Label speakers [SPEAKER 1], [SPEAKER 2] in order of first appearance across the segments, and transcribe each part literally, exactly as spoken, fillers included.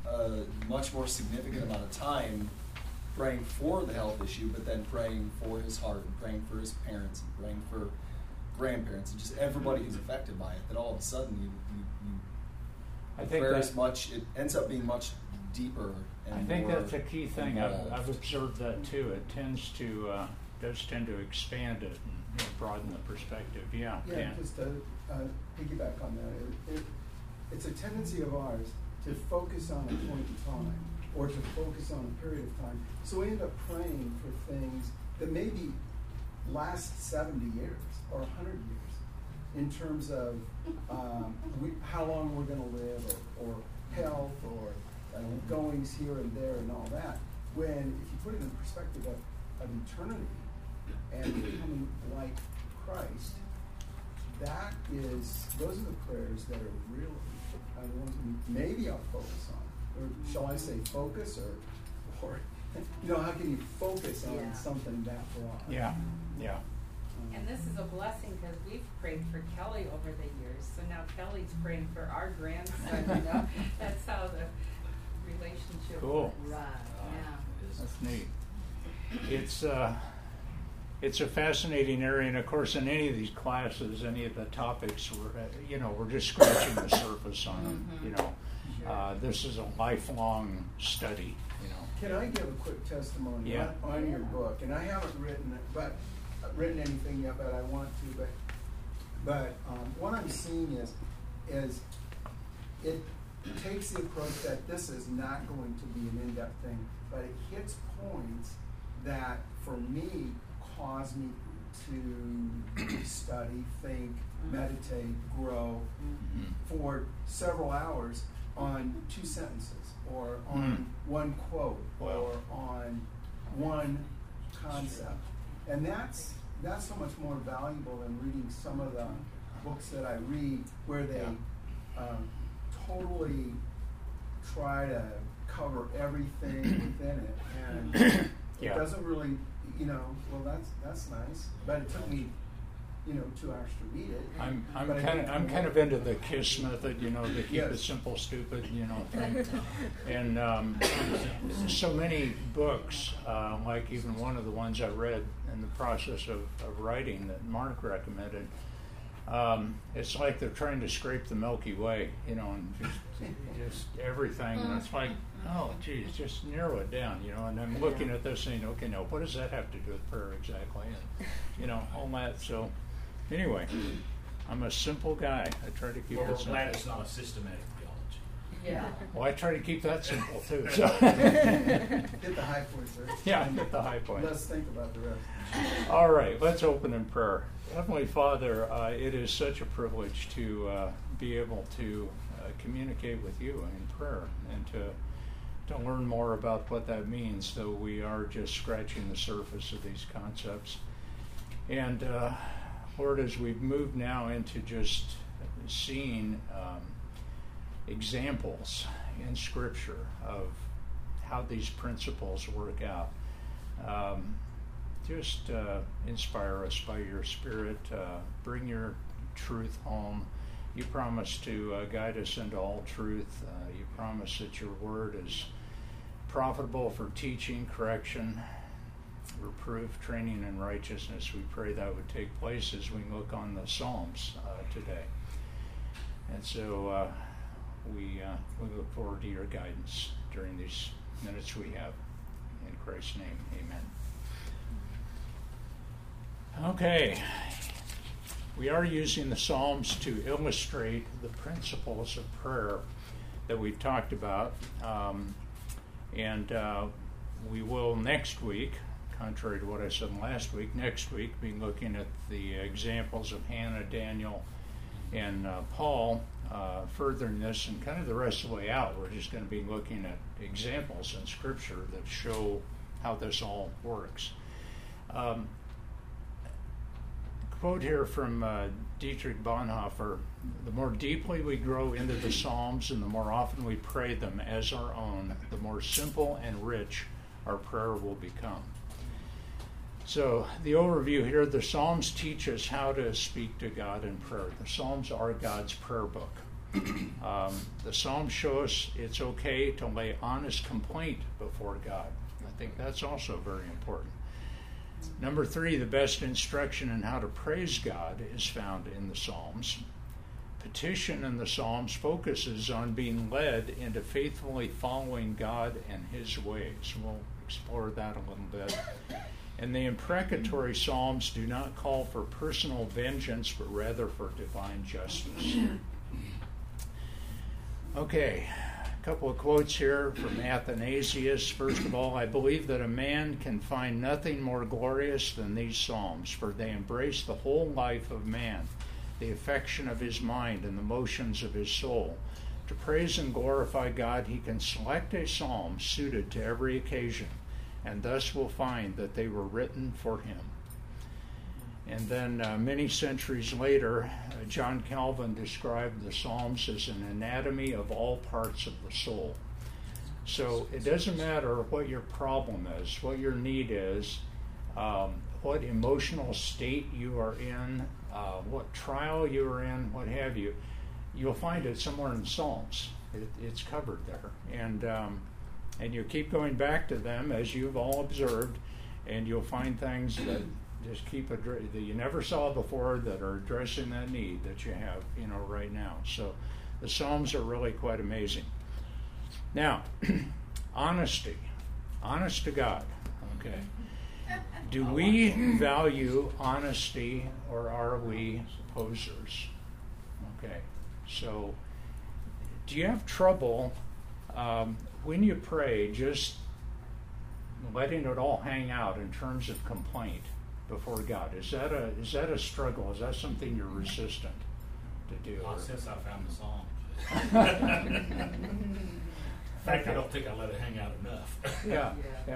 [SPEAKER 1] a much more significant amount of time praying for the health issue, but then praying for his heart and praying for his parents and praying for grandparents and just everybody who's affected by it, that all of a sudden you, you, you
[SPEAKER 2] I think
[SPEAKER 1] prayer
[SPEAKER 2] that,
[SPEAKER 1] is much, it ends up being much deeper and
[SPEAKER 2] I think
[SPEAKER 1] more
[SPEAKER 2] that's a key thing. I've,
[SPEAKER 1] involved.
[SPEAKER 2] I've observed that too. It tends to, uh, does tend to expand it and, you know, broaden the perspective. Yeah,
[SPEAKER 3] Yeah,
[SPEAKER 2] Dan.
[SPEAKER 3] just to uh, piggyback on that, it, it, it's a tendency of ours to focus on a point in time or to focus on a period of time. So we end up praying for things that maybe last seventy years or one hundred years in terms of um, we, how long we're going to live or, or health or uh, goings here and there and all that. When if you put it in perspective of, of eternity and becoming like Christ, that is, those are the prayers that are really uh, the ones we maybe I'll focus on. Or shall I say focus or, or you know, how can you focus on
[SPEAKER 4] Yeah.
[SPEAKER 3] something that broad?
[SPEAKER 2] Yeah, yeah.
[SPEAKER 3] Um,
[SPEAKER 4] And this is a blessing because we've prayed for Kelly over the years. So now Kelly's praying for our grandson, you know. That's how the relationship
[SPEAKER 2] Cool.
[SPEAKER 4] works.
[SPEAKER 5] Right, yeah.
[SPEAKER 2] That's neat. It's uh, it's a fascinating area, and of course, in any of these classes, any of the topics, we're uh, you know we're just scratching the surface on them.
[SPEAKER 4] Mhm.
[SPEAKER 2] You know,
[SPEAKER 4] Sure.
[SPEAKER 2] uh, this is a lifelong study. You know.
[SPEAKER 3] Can I give a quick testimony
[SPEAKER 2] Yeah.
[SPEAKER 3] on, on your book? And I haven't written it, but uh, written anything yet, but I want to. But but um, what I'm seeing is is it takes the approach that this is not going to be an in-depth thing, but it hits points that for me cause me to study, think, meditate, grow for several hours on two sentences or on
[SPEAKER 2] Mm.
[SPEAKER 3] one quote
[SPEAKER 2] Wow.
[SPEAKER 3] or on one concept. And that's that's so much more valuable than reading some of the books that I read where they um, totally try to cover everything within it, and
[SPEAKER 2] Yeah.
[SPEAKER 3] it doesn't really, you know. Well, that's that's nice, but it took me, you know, two hours to read it.
[SPEAKER 2] I'm I'm
[SPEAKER 3] But I
[SPEAKER 2] kind of
[SPEAKER 3] think-
[SPEAKER 2] I'm kind of into the KISS method, you know, the keep it
[SPEAKER 3] Yes.
[SPEAKER 2] simple, stupid, you know, thing. And um, so many books, uh, like even one of the ones I read in the process of, of writing that Mark recommended. Um, it's like they're trying to scrape the Milky Way, you know, and just just everything. And it's like, oh, geez, just narrow it down, you know. And I'm looking at this saying, okay, now what does that have to do with prayer exactly? And you know, all that. So anyway, I'm a simple guy. I try to keep
[SPEAKER 6] Well,
[SPEAKER 2] it
[SPEAKER 6] we're
[SPEAKER 2] simple.
[SPEAKER 6] glad it's not a systematic theology.
[SPEAKER 4] Yeah.
[SPEAKER 2] Well, I try to keep that simple too. So
[SPEAKER 3] Hit the high points there.
[SPEAKER 2] yeah, I hit the high point.
[SPEAKER 3] Let's think about the rest.
[SPEAKER 2] All right, let's open in prayer. Heavenly Father, uh, it is such a privilege to uh, be able to uh, communicate with you in prayer and to to learn more about what that means, though we are just scratching the surface of these concepts. And uh, Lord, as we've moved now into just seeing um, examples in Scripture of how these principles work out, um, just uh, inspire us by your Spirit. Uh, bring your truth home. You promise to uh, guide us into all truth. Uh, you promise that your word is profitable for teaching, correction, reproof, training in righteousness. We pray that would take place as we look on the Psalms uh, today. And so uh, we, uh, we look forward to your guidance during these minutes we have. In Christ's name, amen. Okay, we are using the Psalms to illustrate the principles of prayer that we've talked about, um, and uh, we will next week, contrary to what I said last week, next week be looking at the examples of Hannah, Daniel, and uh, Paul, uh, furthering this, and kind of the rest of the way out, we're just going to be looking at examples in Scripture that show how this all works. Um, Quote here from uh, Dietrich Bonhoeffer: the more deeply we grow into the Psalms and the more often we pray them as our own, the more simple and rich our prayer will become. So the overview here, the Psalms teach us how to speak to God in prayer. The Psalms are God's prayer book. Um, the Psalms show us it's okay to lay honest complaint before God. I think that's also very important. Number three, the best instruction in how to praise God is found in the Psalms. Petition in the Psalms focuses on being led into faithfully following God and His ways. We'll explore that a little bit. And the imprecatory Psalms do not call for personal vengeance, but rather for divine justice. Okay, a couple of quotes here from Athanasius. First of all, I believe that a man can find nothing more glorious than these Psalms, for they embrace the whole life of man, the affection of his mind and the motions of his soul. To praise and glorify God, he can select a psalm suited to every occasion, and thus will find that they were written for him. And then uh, many centuries later, uh, John Calvin described the Psalms as an anatomy of all parts of the soul. So it doesn't matter what your problem is, what your need is, um, what emotional state you are in, uh, what trial you are in, what have you, you'll find it somewhere in the Psalms. It, it's covered there. And, um, and you keep going back to them, as you've all observed, and you'll find things that just keep addre- that you never saw before that are addressing that need that you have, you know, right now. So the Psalms are really quite amazing. Now, honesty, honest to God. Okay, do we value honesty, or are we posers? Okay, so do you have trouble um, when you pray just letting it all hang out in terms of complaint before God? Is that a is that a struggle? Is that something you're resistant to do?
[SPEAKER 6] Not since I found the Psalms. In fact, I don't think I let it hang out enough.
[SPEAKER 2] Yeah,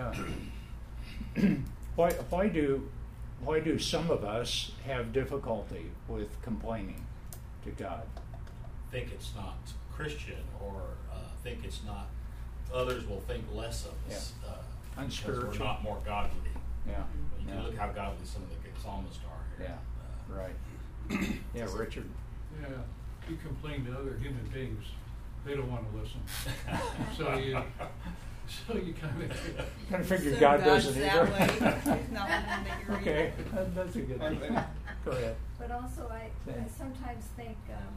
[SPEAKER 2] yeah. why why do why do some of us have difficulty with complaining to God?
[SPEAKER 6] Think it's not Christian, or uh, think it's not. Others will think less of us.
[SPEAKER 2] Yeah.
[SPEAKER 6] Uh,
[SPEAKER 2] Unspiritual.
[SPEAKER 6] Because we're not more godly.
[SPEAKER 2] Yeah.
[SPEAKER 6] You can
[SPEAKER 2] yeah.
[SPEAKER 6] look how godly some of the psalmists are here.
[SPEAKER 2] Yeah.
[SPEAKER 6] Uh,
[SPEAKER 2] Right. Yeah, Richard.
[SPEAKER 5] Yeah, you complain to other human beings, they don't want to listen. So you, so you kind of.
[SPEAKER 2] Kind of figure
[SPEAKER 7] So
[SPEAKER 2] God
[SPEAKER 7] God's
[SPEAKER 2] doesn't
[SPEAKER 7] that
[SPEAKER 2] either.
[SPEAKER 7] way. He's not one that you read.
[SPEAKER 2] Okay, that, that's a good thing. Go ahead.
[SPEAKER 8] But also, I,
[SPEAKER 2] Yeah.
[SPEAKER 8] I sometimes think um,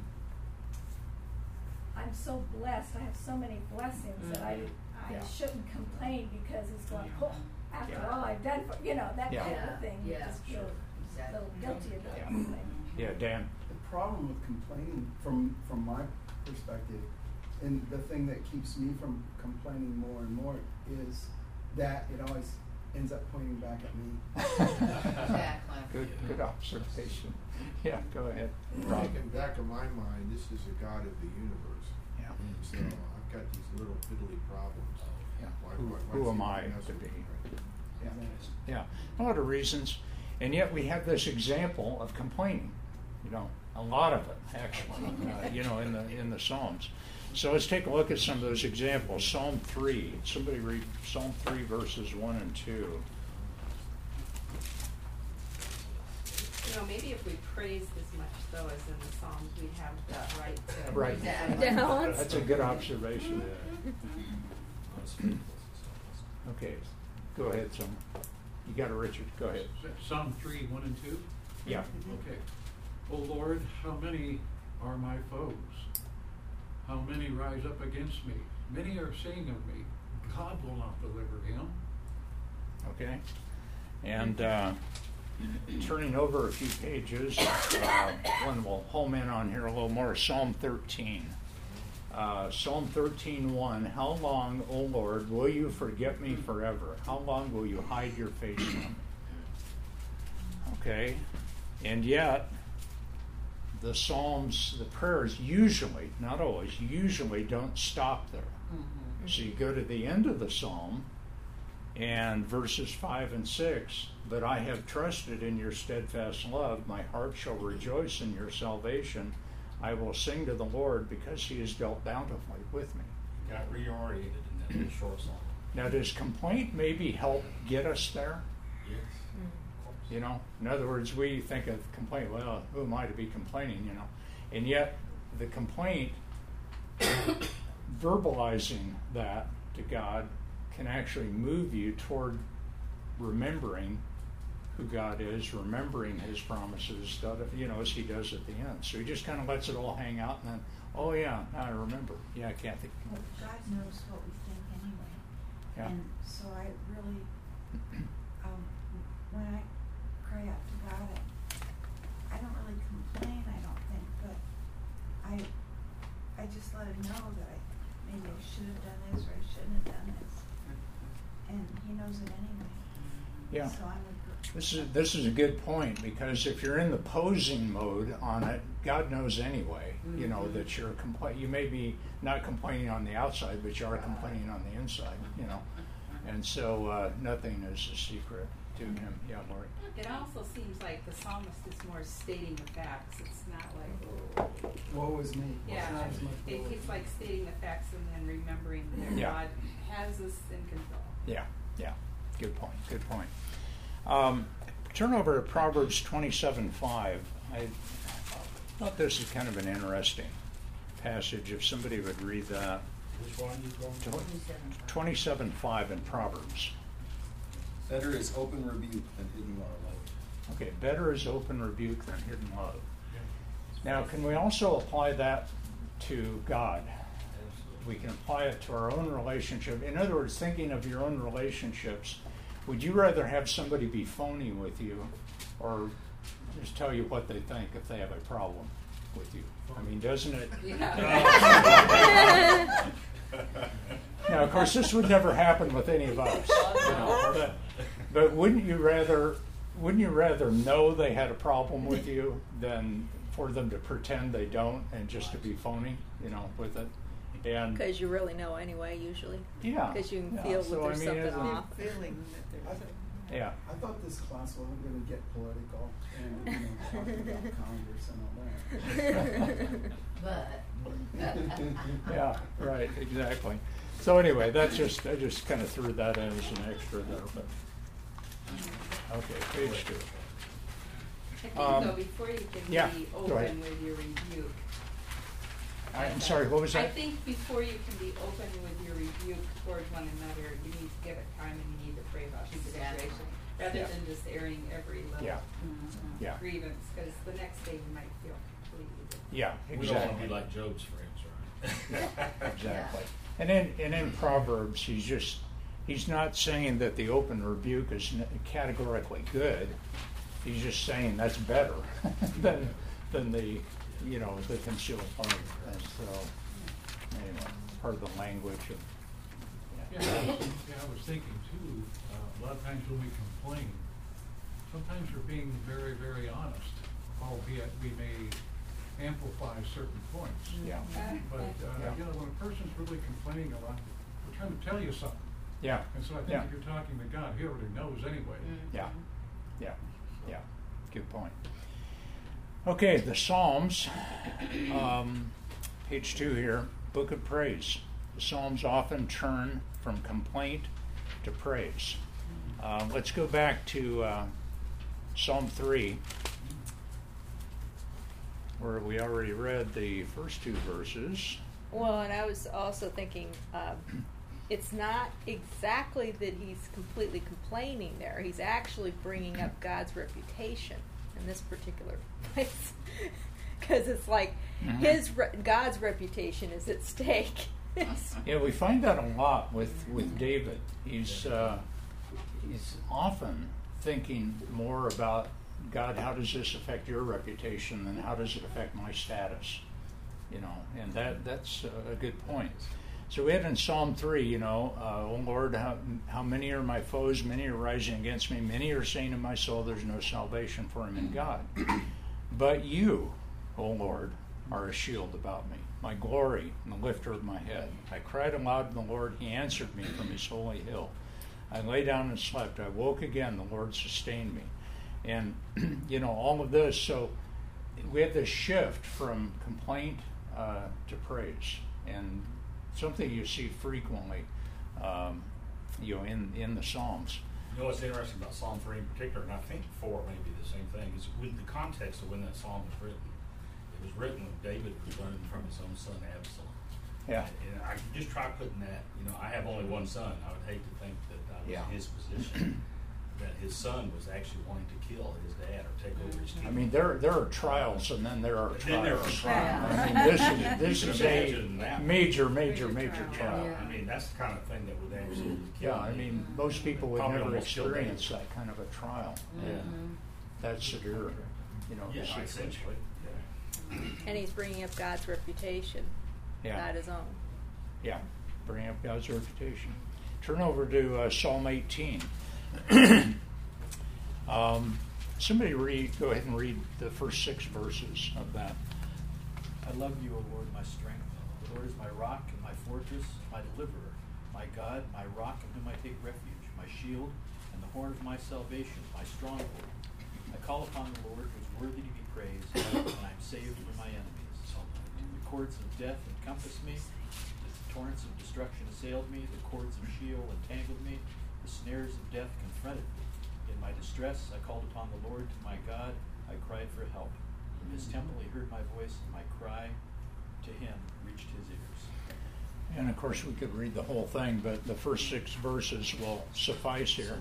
[SPEAKER 8] I'm so blessed. I have so many blessings that I, I
[SPEAKER 2] Yeah.
[SPEAKER 8] shouldn't complain because it's going, oh, after
[SPEAKER 2] Yeah.
[SPEAKER 8] all I've done, for, you know, that
[SPEAKER 2] Yeah.
[SPEAKER 8] kind
[SPEAKER 7] Yeah.
[SPEAKER 8] of thing. You
[SPEAKER 7] Yeah,
[SPEAKER 8] just
[SPEAKER 7] sure.
[SPEAKER 8] feel a little guilty about
[SPEAKER 2] Yeah.
[SPEAKER 8] something.
[SPEAKER 2] Yeah, Dan.
[SPEAKER 3] The problem with complaining, from from my perspective, and the thing that keeps me from complaining more and more, is that it always ends up pointing back at me.
[SPEAKER 7] Exactly.
[SPEAKER 2] Good, good observation. Yeah, go ahead. Rob.
[SPEAKER 9] Thinking back of my mind, this is a God of the universe.
[SPEAKER 2] Yeah.
[SPEAKER 9] So I've got these little fiddly problems.
[SPEAKER 2] Yeah.
[SPEAKER 9] Why-
[SPEAKER 2] Who,
[SPEAKER 9] why-
[SPEAKER 2] who
[SPEAKER 9] why
[SPEAKER 2] am
[SPEAKER 9] is
[SPEAKER 2] I
[SPEAKER 9] he messing
[SPEAKER 2] to
[SPEAKER 9] with
[SPEAKER 2] be?
[SPEAKER 9] me?
[SPEAKER 2] Yeah. Yeah. A lot of reasons. And yet we have this example of complaining. You know, a lot of it, actually, uh, you know, in the in the Psalms. So let's take a look at some of those examples. Psalm three. Somebody read Psalm three, verses one and two.
[SPEAKER 4] You know, maybe if we praised as much though as in the Psalms, we'd have the right to.
[SPEAKER 2] Right.
[SPEAKER 7] Exactly.
[SPEAKER 8] Balance.
[SPEAKER 2] That's a good observation. Okay, go ahead, son. You got it, Richard. Go ahead.
[SPEAKER 5] Psalm three, one and two?
[SPEAKER 2] Yeah.
[SPEAKER 5] Okay. O Lord, how many are my foes? How many rise up against me? Many are saying of me, God will not deliver him.
[SPEAKER 2] Okay. And uh, turning over a few pages, uh, one will home in on here a little more. Psalm thirteen. Uh, Psalm thirteen one. How long, O Lord, will you forget me forever? How long will you hide your face from me? Okay. And yet, the Psalms, the prayers usually, not always, usually don't stop there.
[SPEAKER 7] Mm-hmm.
[SPEAKER 2] So you go to the end of the Psalm, and verses five and six, but I have trusted in your steadfast love. My heart shall rejoice in your salvation. I will sing to the Lord because he has dealt bountifully with me.
[SPEAKER 6] Got reoriented in that little short song.
[SPEAKER 2] Now, does complaint maybe help get us there?
[SPEAKER 6] Yes.
[SPEAKER 2] You know, in other words, we think of complaint, well, who am I to be complaining, you know? And yet, the complaint verbalizing that to God can actually move you toward remembering who God is, remembering His promises, you know, as He does at the end. So He just kind of lets it all hang out, and then, oh yeah, now I remember. Yeah, Kathy.
[SPEAKER 10] Well, God knows what we think anyway.
[SPEAKER 2] Yeah.
[SPEAKER 10] And so I really, um, when I cry out to God, I, I don't really complain, I don't think, but I, I just let Him know that I maybe I should have done this or I shouldn't have done this, and He knows it anyway.
[SPEAKER 2] Yeah.
[SPEAKER 10] So I'm a,
[SPEAKER 2] This is this is a good point, because if you're in the posing mode on it, God knows anyway. Mm-hmm. You know that you're compla- You may be not complaining on the outside, but you are complaining on the inside. You know, and so uh, nothing is a secret to Him. Yeah, Lori.
[SPEAKER 4] It also seems like the psalmist is more stating the facts. It's not like, oh,
[SPEAKER 3] Woe is me.
[SPEAKER 4] yeah,
[SPEAKER 3] It's not as much
[SPEAKER 4] it,
[SPEAKER 3] woe
[SPEAKER 4] it's
[SPEAKER 3] is
[SPEAKER 4] like
[SPEAKER 3] me.
[SPEAKER 4] stating the facts and then remembering that
[SPEAKER 2] Yeah.
[SPEAKER 4] God has us in control.
[SPEAKER 2] Yeah, yeah. Good point. Good point. Um, turn over to Proverbs twenty-seven five. I thought this is kind of an interesting passage. If somebody would read that.
[SPEAKER 6] Which one you going to?
[SPEAKER 2] twenty-seven five in Proverbs.
[SPEAKER 1] Better is open rebuke than hidden love.
[SPEAKER 2] Okay, better is open rebuke than hidden love. Now, can we also apply that to God? We can apply it to our own relationship. In other words, thinking of your own relationships, would you rather have somebody be phony with you or just tell you what they think if they have a problem with you? I mean, doesn't it?
[SPEAKER 4] Yeah.
[SPEAKER 2] Now, of course, this would never happen with any of us. You know, but, but wouldn't you rather wouldn't you rather know they had a problem with you than for them to pretend they don't and just to be phony, you know, with it? And
[SPEAKER 7] Because you really know anyway, usually.
[SPEAKER 2] yeah,
[SPEAKER 7] Because you can
[SPEAKER 2] yeah.
[SPEAKER 7] feel
[SPEAKER 2] So,
[SPEAKER 7] that
[SPEAKER 2] I
[SPEAKER 7] there's
[SPEAKER 2] mean,
[SPEAKER 7] something
[SPEAKER 2] isn't-
[SPEAKER 7] off.
[SPEAKER 10] feeling that
[SPEAKER 3] I,
[SPEAKER 10] there's a
[SPEAKER 2] Yeah.
[SPEAKER 3] I thought this class wasn't going to get political and, you know, talking about Congress and all that.
[SPEAKER 10] But.
[SPEAKER 2] Yeah, right, exactly. So anyway, that's just I just kind of threw that in as an extra there, but okay, page two.
[SPEAKER 4] I think
[SPEAKER 2] Um,
[SPEAKER 4] though, before you can
[SPEAKER 2] yeah,
[SPEAKER 4] be
[SPEAKER 2] go ahead.
[SPEAKER 4] open with your rebuke.
[SPEAKER 2] I'm sorry, what was that?
[SPEAKER 4] I think before you can be open with your rebuke toward one another, you need to give it time and you need to pray about the
[SPEAKER 10] Exactly.
[SPEAKER 4] situation, rather
[SPEAKER 2] Yeah.
[SPEAKER 4] than just airing every little
[SPEAKER 2] Yeah.
[SPEAKER 10] Mhm.
[SPEAKER 2] Yeah,
[SPEAKER 4] grievance, because the next day you might feel completely different.
[SPEAKER 2] yeah,
[SPEAKER 6] We don't want to
[SPEAKER 2] exactly.
[SPEAKER 6] be like Job's friends, right?
[SPEAKER 2] Yeah, exactly. And in and in Proverbs, he's just he's not saying that the open rebuke is n- categorically good. He's just saying that's better than than the you know the concealed part. And so anyway, part of the language of
[SPEAKER 5] Yeah, I was, yeah, I was thinking too, uh, a lot of times when we complain, sometimes we're being very, very honest, albeit we may amplify certain points.
[SPEAKER 2] yeah,
[SPEAKER 5] But, uh,
[SPEAKER 2] Yeah.
[SPEAKER 5] you know, when a person's really complaining a lot, we're trying to tell you something.
[SPEAKER 2] yeah,
[SPEAKER 5] And so I think
[SPEAKER 2] Yeah.
[SPEAKER 5] if you're talking to God, He already knows anyway.
[SPEAKER 2] yeah, yeah, yeah. Good point. Okay, the Psalms, um, page two here, Book of Praise. The Psalms often turn from complaint to praise. Uh, let's go back to uh, Psalm three, where we already read the first two verses.
[SPEAKER 7] Well, and I was also thinking, um, it's not exactly that he's completely complaining there. He's actually bringing up God's reputation in this particular place. Because it's like
[SPEAKER 2] Mhm.
[SPEAKER 7] his re- God's reputation is at stake.
[SPEAKER 2] Yeah, we find that a lot with, with David. He's uh, he's often thinking more about, God, how does this affect your reputation than how does it affect my status? You know, and that that's a good point. So we had in Psalm three, you know, uh, oh Lord, how, how many are my foes? Many are rising against me. Many are saying to my soul, there's no salvation for him in God. But you, O Lord, are a shield about me, my glory and the lifter of my head. I cried aloud to the Lord. He answered me from his holy hill. I lay down and slept. I woke again. The Lord sustained me. And, you know, all of this. So we have this shift from complaint uh, to praise. And something you see frequently, um, you know, in, in the Psalms.
[SPEAKER 6] You know what's interesting about Psalm three in particular, and I think four may be the same thing, is with the context of when that psalm was written. It was written when David was running from his own son Absalom.
[SPEAKER 2] Yeah.
[SPEAKER 6] And I could just try putting that, you know, I have only one son. I would hate to think that I was
[SPEAKER 2] Yeah.
[SPEAKER 6] in his position, that his son was actually wanting to kill his dad or take over his kingdom.
[SPEAKER 2] I mean, there there are trials, and then there are
[SPEAKER 6] And then there are
[SPEAKER 2] trials.
[SPEAKER 6] trials.
[SPEAKER 2] I mean, this is this
[SPEAKER 6] You
[SPEAKER 2] is
[SPEAKER 6] can
[SPEAKER 2] a
[SPEAKER 6] imagine that.
[SPEAKER 2] major, major,
[SPEAKER 4] Major
[SPEAKER 2] major
[SPEAKER 4] trial.
[SPEAKER 2] trial.
[SPEAKER 6] Yeah, I mean, that's the kind of thing that would absolutely kill
[SPEAKER 2] Yeah, I
[SPEAKER 6] me.
[SPEAKER 2] mean, most people would
[SPEAKER 6] Probably
[SPEAKER 2] never
[SPEAKER 6] almost kill me.
[SPEAKER 2] experience that kind of a trial.
[SPEAKER 6] Yeah.
[SPEAKER 2] That's severe, you know.
[SPEAKER 6] Yeah,
[SPEAKER 2] situation.
[SPEAKER 6] essentially. Yeah.
[SPEAKER 7] And he's bringing up God's reputation,
[SPEAKER 2] Yeah.
[SPEAKER 7] not his own.
[SPEAKER 2] Yeah, bring up God's reputation. Turn over to uh, Psalm eighteen. um, somebody read. Go ahead and read the first six verses of that.
[SPEAKER 11] I love you, O Lord, my strength. The Lord is my rock and my fortress, my deliverer, my God, my rock in whom I take refuge, my shield and the horn of my salvation, my stronghold. I call upon the Lord, who is worthy to be praised, and I am saved from my enemies. The cords of death encompassed me, the torrents of destruction assailed me, the cords of Sheol entangled me, the snares of death confronted me. In my distress I called upon the Lord, to my God I cried for help. From his temple he heard my voice, and my cry to him reached his ears.
[SPEAKER 2] And of course, we could read the whole thing, but the first six verses will suffice here.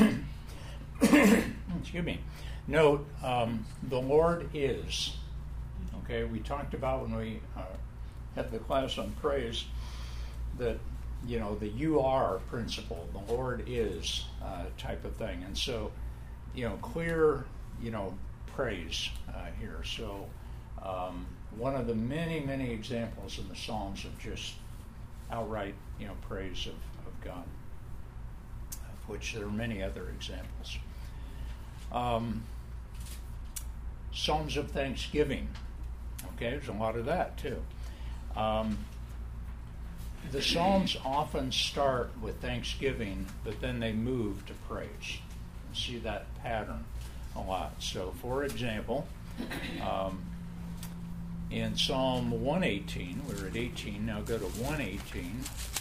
[SPEAKER 2] Excuse me. Note, um, the Lord is. Okay, we talked about when we uh, had the class on praise that, you know, the you are principle, the Lord is uh, type of thing. And so, you know, clear, you know, praise uh, here. So, um, one of the many, many examples in the Psalms of just outright, you know, praise of, of God, of which there are many other examples. Um, Psalms of thanksgiving. Okay, there's a lot of that too. Um, the Psalms often start with thanksgiving, but then they move to praise. You see that pattern a lot. So, for example, um, in Psalm one eighteen, we're at eighteen, now go to one eighteen.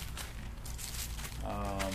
[SPEAKER 2] Um,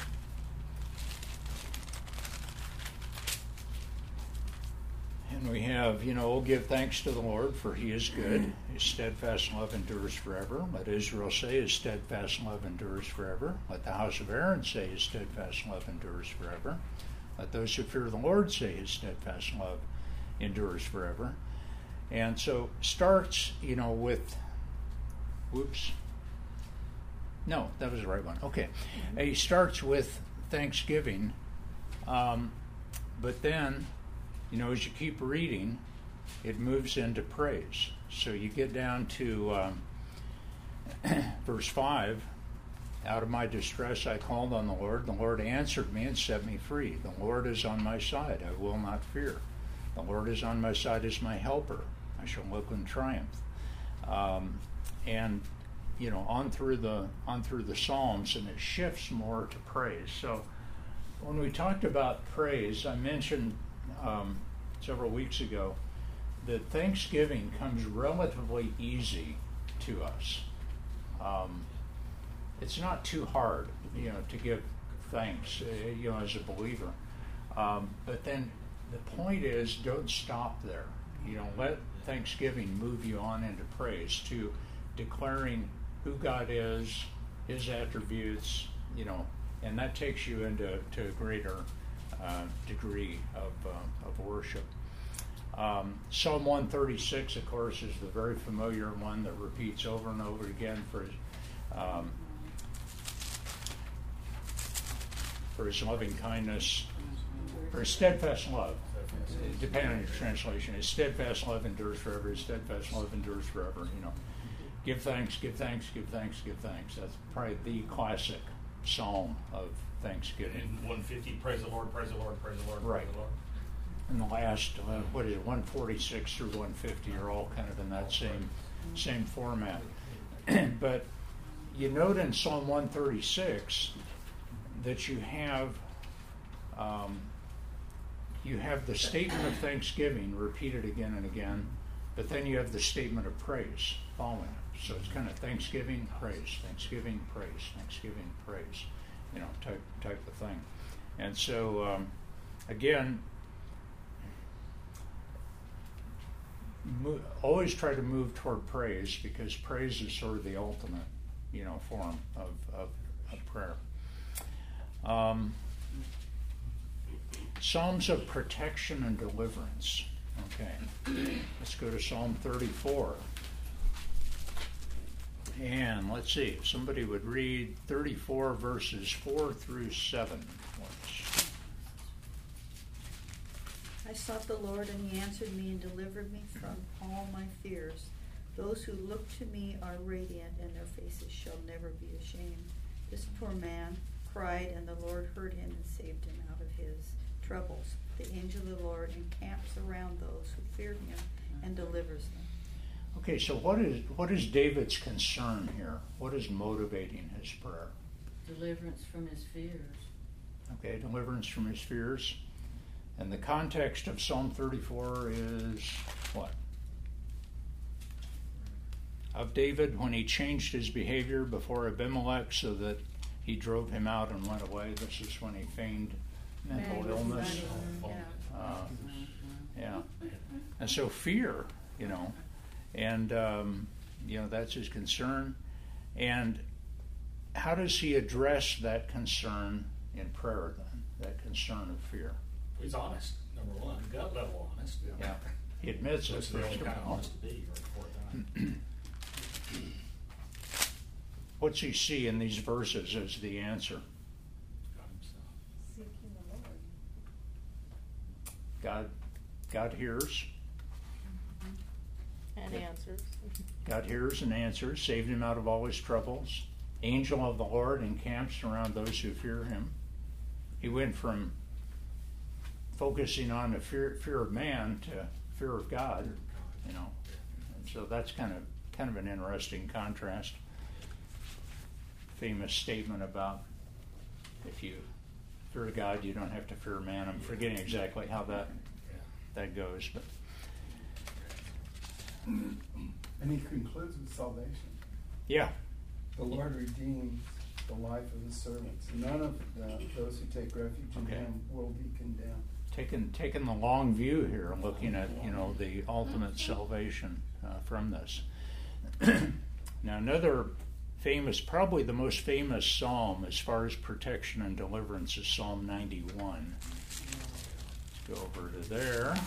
[SPEAKER 2] And we have, you know, give thanks to the Lord, for he is good. His steadfast love endures forever. Let Israel say, his steadfast love endures forever. Let the house of Aaron say, his steadfast love endures forever. Let those who fear the Lord say, his steadfast love endures forever. And so starts, you know, with, whoops. No, that was the right one. Okay. He starts with thanksgiving, um, but then, you know, as you keep reading, it moves into praise. So you get down to um, verse five. Out of my distress I called on the Lord. The Lord answered me and set me free. The Lord is on my side. I will not fear. The Lord is on my side as my helper. I shall look in triumph. Um, and, you know, on through the on through the Psalms, and it shifts more to praise. So when we talked about praise, I mentioned Um, several weeks ago that Thanksgiving comes relatively easy to us. Um, it's not too hard, you know, to give thanks, uh, you know, as a believer. Um, but then the point is, don't stop there. You know, let Thanksgiving move you on into praise, to declaring who God is, His attributes, you know, and that takes you into to a greater Uh, degree of, uh, of worship. Um, Psalm one thirty-six, of course, is the very familiar one that repeats over and over again for his, um, for his loving kindness, for his steadfast love. Depending on your translation, his steadfast love endures forever. His steadfast love endures forever. You know, give thanks, give thanks, give thanks, give thanks. That's probably the classic psalm of Thanksgiving.
[SPEAKER 6] In one fifty, praise the Lord, praise the Lord, praise the Lord,
[SPEAKER 2] Right.
[SPEAKER 6] praise the Lord.
[SPEAKER 2] And the last, uh, what is it, one forty-six through one fifty are all kind of in that same same format. But you note in Psalm one thirty-six that you have um, you have the statement of thanksgiving repeated again and again, but then you have the statement of praise following it. So it's kind of thanksgiving, praise, thanksgiving, praise, thanksgiving, praise, you know, type type of thing. And so um, again, mo- always try to move toward praise, because praise is sort of the ultimate you know, form of, of, of prayer. Um, Psalms of protection and deliverance. Okay, let's go to Psalm thirty-four. And let's see, if somebody would read thirty-four verses four through seven. Let's-
[SPEAKER 12] I sought the Lord, and he answered me and delivered me from all my fears. Those who look to me are radiant, and their faces shall never be ashamed. This poor man cried, and the Lord heard him and saved him out of his troubles. The angel of the Lord encamps around those who fear him and delivers them.
[SPEAKER 2] Okay, so what is what is David's concern here? What is motivating his prayer?
[SPEAKER 13] Deliverance from his fears.
[SPEAKER 2] Okay, deliverance from his fears. And the context of Psalm thirty-four is what? Of David when he changed his behavior before Abimelech so that he drove him out and went away. This is when he feigned mental
[SPEAKER 12] Right,
[SPEAKER 2] illness.
[SPEAKER 12] right, yeah.
[SPEAKER 2] Uh, yeah. And so fear, you know, and, um, you know, that's his concern. And how does he address that concern in prayer then, that concern of fear?
[SPEAKER 6] He's honest, number one, gut level honest.
[SPEAKER 2] Yeah. He admits it,
[SPEAKER 6] Which is the
[SPEAKER 2] first
[SPEAKER 6] only
[SPEAKER 2] of
[SPEAKER 6] kind of
[SPEAKER 2] all.
[SPEAKER 6] honest to be right before time.
[SPEAKER 2] What's he see in these verses as the answer?
[SPEAKER 6] God himself.
[SPEAKER 8] Seeking the Lord.
[SPEAKER 2] God, God hears.
[SPEAKER 7] And answers.
[SPEAKER 2] God hears and answers, saved him out of all his troubles. Angel of the Lord encamps around those who fear him. He went from focusing on the fear, fear of man to fear of God, you know. And so that's kind of kind of an interesting contrast. Famous statement about if you fear God, you don't have to fear man. I'm forgetting exactly how that that goes, but
[SPEAKER 3] And he concludes with salvation.
[SPEAKER 2] yeah.
[SPEAKER 3] The Lord redeems the life of his servants. None of the, those who take refuge in
[SPEAKER 2] Okay.
[SPEAKER 3] him will be condemned.
[SPEAKER 2] Taking taking the long view here, looking at you know the ultimate salvation uh, from this. Now another famous, probably the most famous psalm as far as protection and deliverance is Psalm ninety-one. Let's go over to there.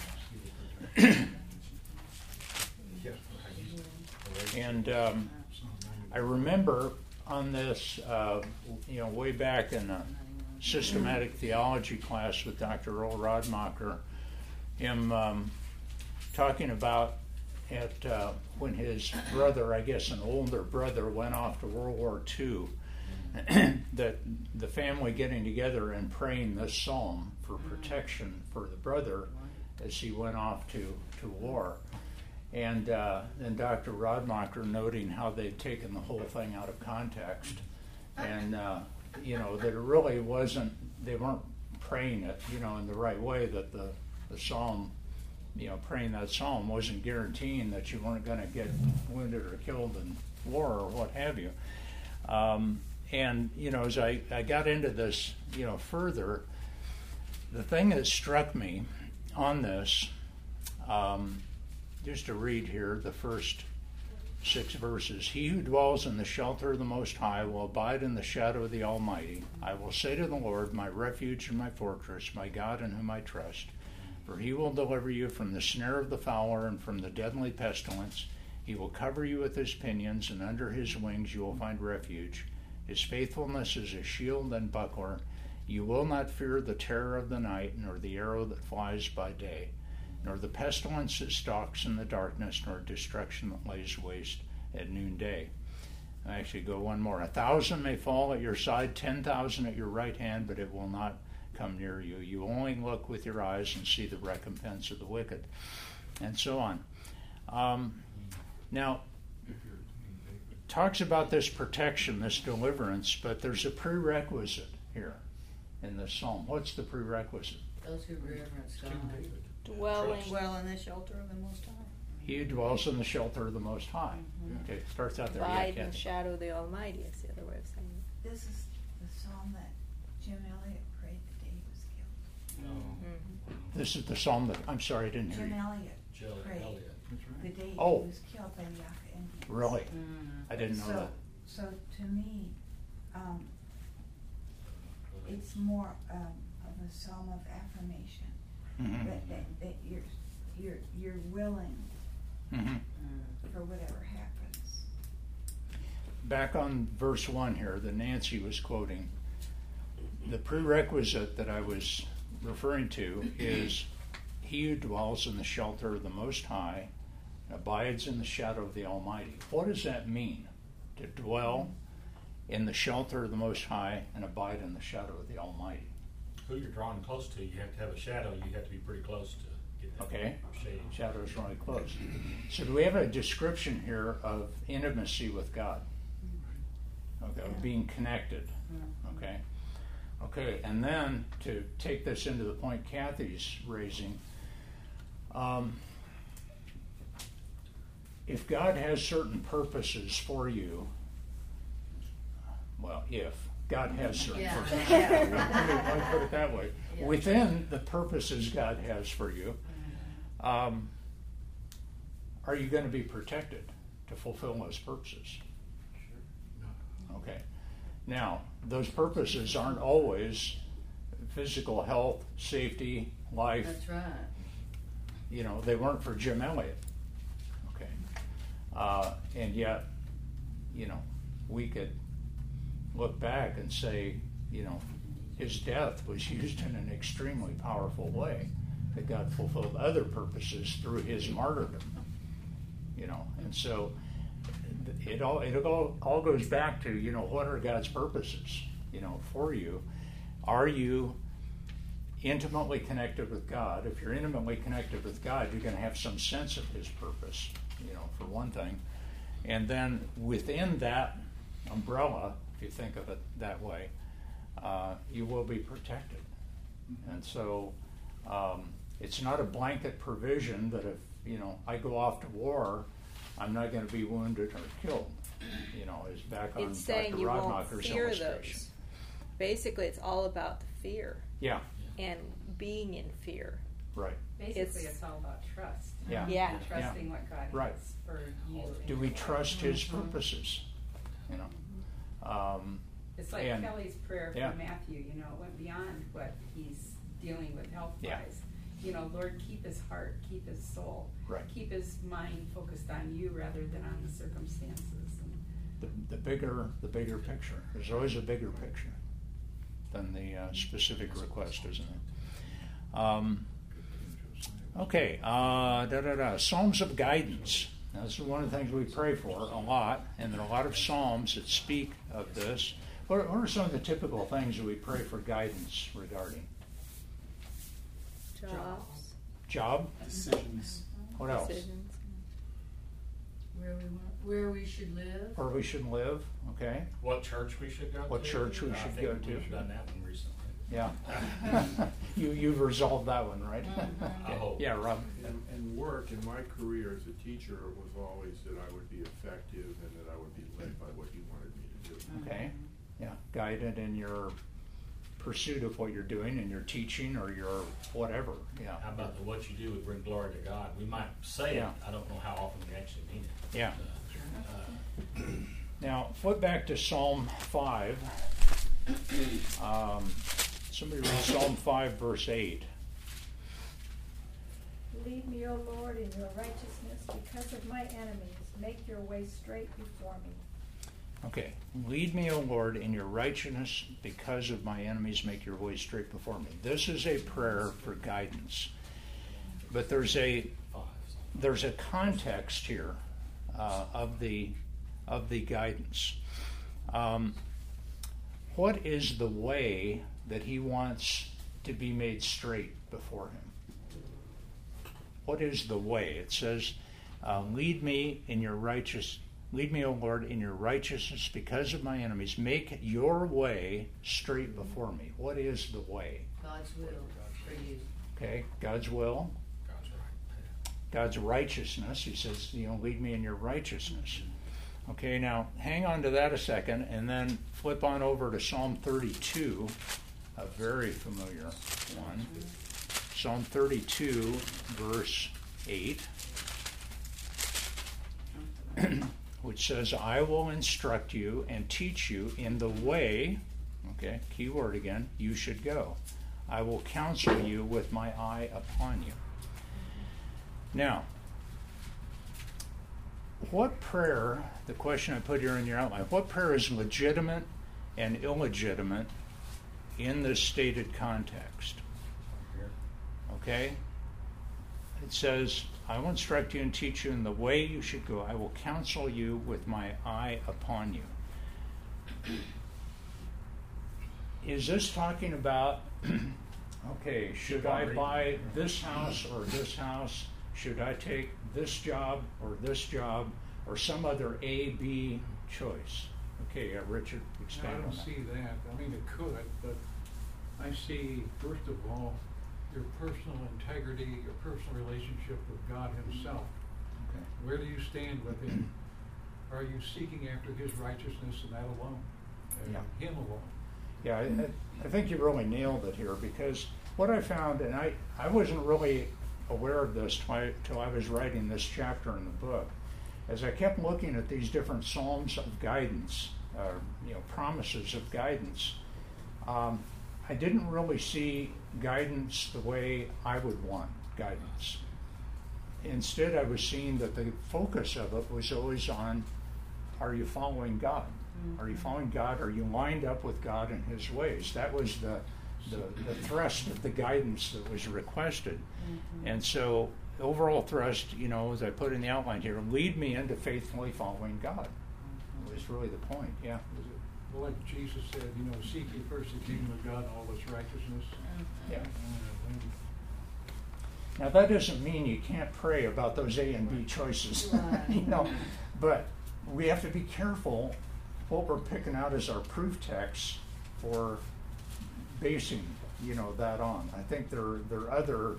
[SPEAKER 2] And um, I remember on this, uh, you know, way back in a systematic theology class with Doctor Earl Rodmacher, him um, talking about at uh, when his brother, I guess an older brother, went off to World War Two, that the family getting together and praying this psalm for protection for the brother as he went off to, to war. And uh, then Doctor Rodmacher noting how they'd taken the whole thing out of context, and uh, you know that it really wasn't. They weren't praying it, you know, in the right way. That the the psalm, you know, praying that psalm wasn't guaranteeing that you weren't going to get wounded or killed in war or what have you. Um, and you know, as I, I got into this, you know, further, the thing that struck me on this. Um, Just to read here the first six verses. He who dwells in the shelter of the Most High will abide in the shadow of the Almighty. I will say to the Lord, my refuge and my fortress, my God in whom I trust. For he will deliver you from the snare of the fowler and from the deadly pestilence. He will cover you with his pinions, and under his wings you will find refuge. His faithfulness is a shield and buckler. You will not fear the terror of the night, nor the arrow that flies by day, nor the pestilence that stalks in the darkness, nor destruction that lays waste at noonday. I actually go one more. A thousand may fall at your side, ten thousand at your right hand, but it will not come near you. You only look with your eyes and see the recompense of the wicked, and so on. Um, now, it talks about this protection, this deliverance, but there's a prerequisite here in this psalm. What's the prerequisite?
[SPEAKER 13] Those who reverence God.
[SPEAKER 7] Dwelling.
[SPEAKER 12] Dwell in the shelter of the Most High.
[SPEAKER 2] He who dwells in the shelter of the Most High.
[SPEAKER 12] Mhm.
[SPEAKER 2] Okay, starts out there.
[SPEAKER 7] Abide
[SPEAKER 2] Yeah,
[SPEAKER 7] in the
[SPEAKER 2] Kathy.
[SPEAKER 7] shadow of the Almighty is the other way of saying it.
[SPEAKER 10] This is the psalm that Jim Elliot prayed the day he was killed.
[SPEAKER 7] Mm-hmm.
[SPEAKER 2] This is the psalm that, I'm sorry, I didn't hear
[SPEAKER 10] Jim
[SPEAKER 2] you.
[SPEAKER 10] Elliot
[SPEAKER 6] Jill
[SPEAKER 10] prayed
[SPEAKER 6] Elliott.
[SPEAKER 10] the day
[SPEAKER 2] Oh.
[SPEAKER 10] he was killed by the Yaka Indians.
[SPEAKER 2] Really?
[SPEAKER 13] Mm.
[SPEAKER 2] I didn't know
[SPEAKER 10] so,
[SPEAKER 2] that.
[SPEAKER 10] so to me, um, it's more um, of a psalm of affirmation.
[SPEAKER 2] Mhm.
[SPEAKER 10] That, that, that you're, you're, you're willing
[SPEAKER 2] Mhm.
[SPEAKER 10] for whatever happens.
[SPEAKER 2] Back on verse one here that Nancy was quoting, the prerequisite that I was referring to is he who dwells in the shelter of the Most High abides in the shadow of the Almighty. What does that mean? To dwell in the shelter of the Most High and abide in the shadow of the Almighty.
[SPEAKER 6] Who you're drawing close to, you have to have a shadow, you have to be pretty close to get that
[SPEAKER 2] Okay?
[SPEAKER 6] shade.
[SPEAKER 2] Shadow is really close. So do we have a description here of intimacy with God? Okay, of being connected. Okay. Okay, and then to take this into the point Kathy's raising, um, if God has certain purposes for you, well, if God has certain
[SPEAKER 13] Yeah.
[SPEAKER 2] purposes,
[SPEAKER 13] Yeah.
[SPEAKER 2] let me, let me put it that way.
[SPEAKER 13] Yeah.
[SPEAKER 2] Within the purposes God has for you, um, are you going to be protected to fulfill those purposes? Okay. Now, those purposes aren't always physical health, safety, life.
[SPEAKER 13] That's right.
[SPEAKER 2] You know, they weren't for Jim Elliott. Okay. Uh, and yet, you know, we could look back and say, you know, his death was used in an extremely powerful way, that God fulfilled other purposes through his martyrdom. You know, and so it all it all, all goes back to, you know, what are God's purposes, you know, for you? Are you intimately connected with God? If you're intimately connected with God, you're going to have some sense of his purpose, you know, for one thing. And then within that umbrella, if you think of it that way, uh, you will be protected. And so um, it's not a blanket provision that if, you know, I go off to war, I'm not going to be wounded or killed. You know, is back on
[SPEAKER 7] It's saying
[SPEAKER 2] Doctor
[SPEAKER 7] you won't
[SPEAKER 2] Rodmacher's
[SPEAKER 7] fear
[SPEAKER 2] illustration.
[SPEAKER 7] those. Basically, it's all about the fear
[SPEAKER 2] Yeah,
[SPEAKER 7] and being in fear.
[SPEAKER 2] right.
[SPEAKER 4] Basically,
[SPEAKER 7] It's-
[SPEAKER 4] it's all about trust.
[SPEAKER 2] Yeah.
[SPEAKER 7] Yeah.
[SPEAKER 4] And trusting what God
[SPEAKER 2] Right.
[SPEAKER 4] has for you.
[SPEAKER 2] Do
[SPEAKER 4] and
[SPEAKER 2] we
[SPEAKER 4] your
[SPEAKER 2] trust
[SPEAKER 4] life.
[SPEAKER 2] his purposes? You know, um,
[SPEAKER 4] It's like
[SPEAKER 2] and-
[SPEAKER 4] Kelly's prayer
[SPEAKER 2] yeah.
[SPEAKER 4] for Matthew, you know, it went beyond what he's dealing with health-wise.
[SPEAKER 2] Yeah.
[SPEAKER 4] You know, Lord, keep his heart, keep his soul.
[SPEAKER 2] Right.
[SPEAKER 4] Keep his mind focused on you rather than on the circumstances. And
[SPEAKER 2] the, the bigger the bigger picture. There's always a bigger picture than the uh, specific request, isn't it? Um, okay, uh, da da da. Psalms of guidance. Now, this is one of the things we pray for a lot, and there are a lot of psalms that speak of this. What, what are some of the typical things that we pray for guidance regarding?
[SPEAKER 7] Jobs,
[SPEAKER 2] Job?
[SPEAKER 1] Decisions.
[SPEAKER 2] What else?
[SPEAKER 7] decisions.
[SPEAKER 13] Where we want, where we should live.
[SPEAKER 2] Where we should live, okay?
[SPEAKER 6] What church we should go to?
[SPEAKER 2] What church we
[SPEAKER 6] I
[SPEAKER 2] should
[SPEAKER 6] think
[SPEAKER 2] go to.
[SPEAKER 6] We've done that one recently.
[SPEAKER 2] Yeah. you, you've resolved that one, right?
[SPEAKER 6] I hope.
[SPEAKER 2] Yeah, Rob.
[SPEAKER 9] And, and work in my career as a teacher was always that I would be effective and that I would be led by what he wanted me to do.
[SPEAKER 2] Okay, yeah, guided in your pursuit of what you're doing and your teaching or your whatever, yeah.
[SPEAKER 6] How about the what you do would bring glory to God? We might say
[SPEAKER 2] Yeah.
[SPEAKER 6] it, I don't know how often we actually mean it.
[SPEAKER 2] Yeah.
[SPEAKER 6] Uh, uh,
[SPEAKER 2] Now, flip back to Psalm five. Um, somebody read Psalm five, verse eight.
[SPEAKER 8] Lead me, O Lord, in your righteousness because of my enemies. Make your way straight before me.
[SPEAKER 2] Okay, lead me, O Lord, in your righteousness because of my enemies. Make your way straight before me. This is a prayer for guidance, but there's a there's a context here uh, of the of the guidance. Um, what is the way that he wants to be made straight before him? What is the way? It says, uh, "Lead me in your righteous." Lead me, O Lord, in your righteousness because of my enemies. Make your way straight before me. What is the way?
[SPEAKER 13] God's will for you.
[SPEAKER 2] Okay, God's will,
[SPEAKER 6] God's right.
[SPEAKER 2] God's righteousness. He says, you know, lead me in your righteousness. Okay, now hang on to that a second and then flip on over to Psalm thirty-two, a very familiar one. Psalm thirty-two, verse eight. which says, I will instruct you and teach you in the way, okay, key word again, you should go. I will counsel you with my eye upon you. Now, what prayer, the question I put here in your outline, what prayer is legitimate and illegitimate in this stated context? Okay? It says, I will instruct you and teach you in the way you should go. I will counsel you with my eye upon you. Is this talking about, okay, should I buy this house or this house? Should I take this job or this job or some other A, B choice? Okay, uh, Richard,
[SPEAKER 5] No, I
[SPEAKER 2] expand on
[SPEAKER 5] don't
[SPEAKER 2] that.
[SPEAKER 5] see that. I mean, it could, but I see, first of all, your personal integrity, your personal relationship with God Himself.
[SPEAKER 2] Okay.
[SPEAKER 5] Where do you stand with Him? Are you seeking after His righteousness and that alone? And
[SPEAKER 2] Yeah.
[SPEAKER 5] Him alone?
[SPEAKER 2] Yeah, I, I think you really nailed it here, because what I found, and I, I wasn't really aware of this till I, till I was writing this chapter in the book, as I kept looking at these different psalms of guidance, uh, you know, promises of guidance, um, I didn't really see guidance the way I would want guidance. Instead, I was seeing that the focus of it was always on, are you following God? Mm-hmm. Are you following God? Are you lined up with God and His ways? That was the the, the thrust of the guidance that was requested. Mm-hmm. And so, overall thrust, you know, as I put in the outline here, lead me into faithfully following God. Mm-hmm. Was really the point, yeah.
[SPEAKER 5] Is it, well, like Jesus said, you know, seek ye first the kingdom of God and all its righteousness.
[SPEAKER 2] Yeah.
[SPEAKER 5] Uh, and
[SPEAKER 2] Now, that doesn't mean you can't pray about those A and B choices, you know, but we have to be careful what we're picking out as our proof text for basing, you know, that on. I think there there are other,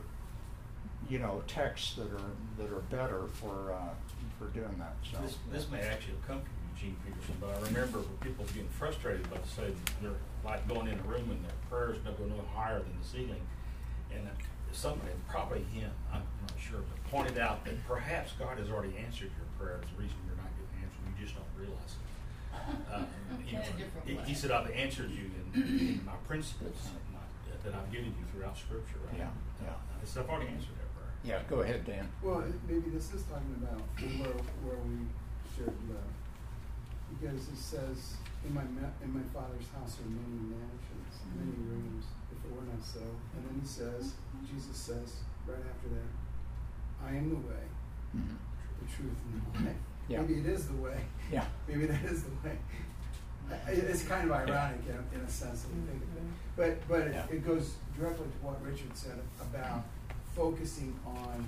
[SPEAKER 2] you know, texts that are that are better for uh, for doing that. So
[SPEAKER 6] This, this may actually have come from Eugene Peterson, but I remember people getting frustrated about saying they're like going in a room and their prayers don't go no higher than the ceiling. And uh, somebody, probably him, I'm not sure, but pointed out that perhaps God has already answered your prayers. The reason you're not getting answered, you just don't realize it. Uh, you know, he, he said, I've answered you in, in my principles my, that I've given you throughout Scripture. Right?
[SPEAKER 2] Yeah, yeah.
[SPEAKER 6] Uh, so I've already answered that prayer.
[SPEAKER 2] yeah, go ahead, Dan.
[SPEAKER 3] Well, maybe this is talking about where, where we should live. Because it says, in my ma- in my Father's house are many mansions, many rooms, if it were not so. And then he says, Jesus says, right after that, I am the way,
[SPEAKER 2] Mm-hmm.
[SPEAKER 3] the truth, and the life.
[SPEAKER 2] Yeah.
[SPEAKER 3] Maybe it is the way.
[SPEAKER 2] Yeah.
[SPEAKER 3] Maybe that is the way. I- It's kind of ironic in a, in a sense if you think of it. But, but it,
[SPEAKER 2] Yeah.
[SPEAKER 3] it goes directly to what Richard said about focusing on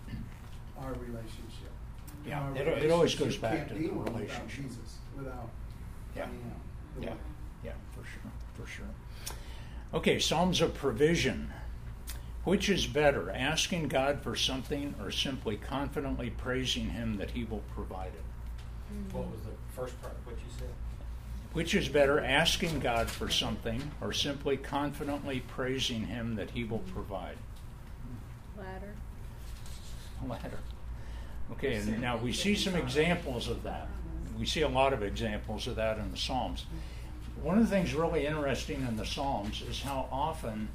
[SPEAKER 3] our relationship.
[SPEAKER 2] Yeah,
[SPEAKER 3] Our
[SPEAKER 2] it- it always
[SPEAKER 3] relationship
[SPEAKER 2] goes back
[SPEAKER 3] can't
[SPEAKER 2] to
[SPEAKER 3] be
[SPEAKER 2] the
[SPEAKER 3] one without
[SPEAKER 2] relationship.
[SPEAKER 3] Jesus, without
[SPEAKER 2] Yeah.
[SPEAKER 3] finding out the
[SPEAKER 2] Yeah,
[SPEAKER 3] way.
[SPEAKER 2] yeah, for sure, for sure. Okay, Psalms of provision. Which is better, asking God for something or simply confidently praising Him that He will provide it?
[SPEAKER 6] What was the first part of what you said?
[SPEAKER 2] Which is better, asking God for something or simply confidently praising Him that He will provide?
[SPEAKER 7] Ladder.
[SPEAKER 2] Latter. Okay, and now we see some examples of that. We see a lot of examples of that in the Psalms. One of the things really interesting in the Psalms is how often